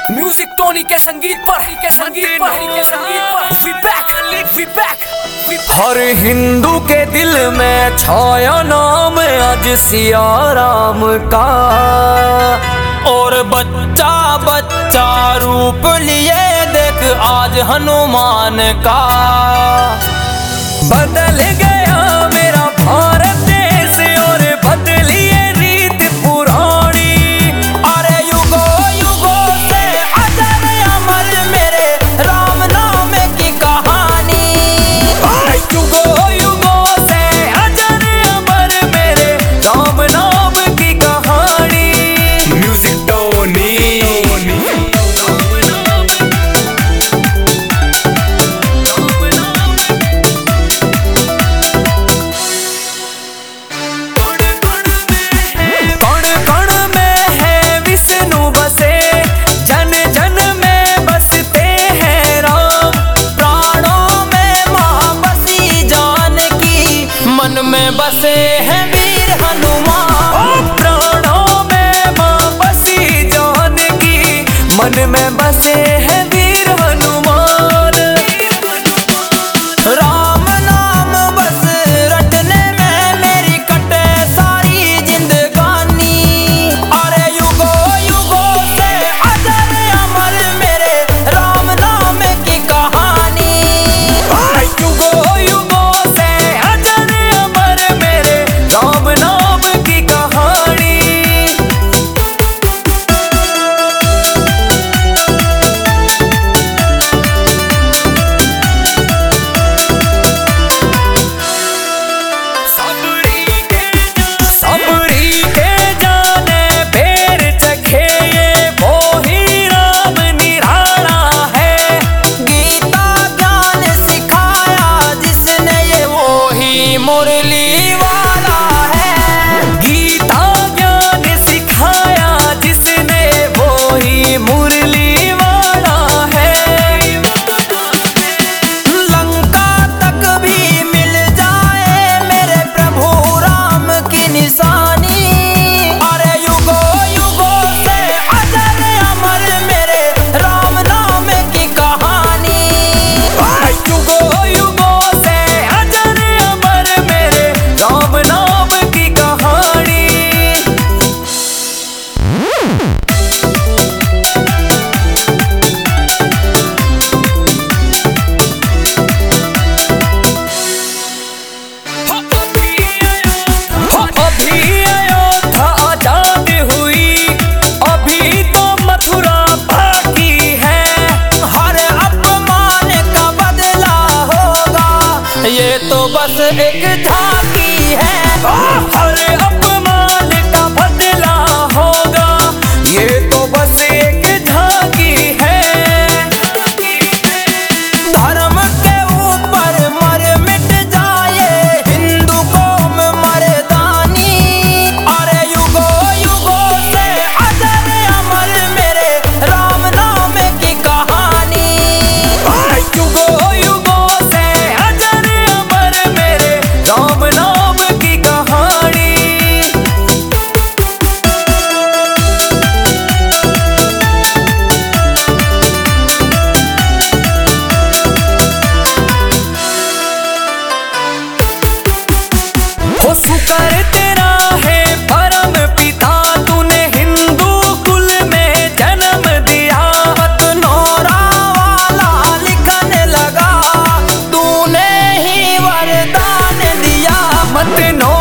Music टोनी के संगीत पर We back. हर हिंदू के दिल में छाया नाम आज सिया राम का, और बच्चा बच्चा रूप लिए देख आज हनुमान का। बदल गया मेरा भारत देश और बदली ये रीत पुरानी। अरे युगो युगो से अजर अमर मेरे राम नाम की कहानी। युगो युगो से अजर अमर मेरे राम नाम की कहानी। म्यूजिक टोनी में बसे हैं वीर हनुमान, प्राणों में मां बसी जानकी। मन में बसे हैं वीर हनुमान। राम नाम बस रटने में मेरी कटे सारी जिंदगानी। अरे युगो युगो से अजर अमर मेरे राम नाम की कहानी। युगो युगो से अजर मेरे राम नाम की कहानी। सबरी के जाने पैर चखे ये वो ही राम निराला है। गीता ज्ञान सिखाया जिसने ये वो ही मुरली वाला है। गीता ज्ञान सिखाया जिसने वो ही मुरली वाला है। लंका तक भी मिल जाए मेरे प्रभु राम की निशानी। अरे युगो युगो से अजर अमर मेरे राम नाम की कहानी। युगो युगो से अजर अमर मेरे राम नाम की कहानी। अभी अयोध्या आजाद हुई, अभी तो मथुरा बाकी है। हर अपमान का बदला होगा, ये तो बस एक झांकी है। हर अपमान का बदला होगा, ये तो बस एक झांकी है। धर्म के ऊपर मर मिट जाए हिंदू कौम मर्दानी। अरे युगो युगो से अजर अमर मेरे राम नाम की कहानी। युगो युगो से अजर अमर मेरे राम नाम की कहानी। हो शुक्र तेरा है परम पिता, तूने हिंदू कुल में जन्म दिया। मतनौरा वाला लिखने लगा, तूने ही वरदान दिया। मतनौरा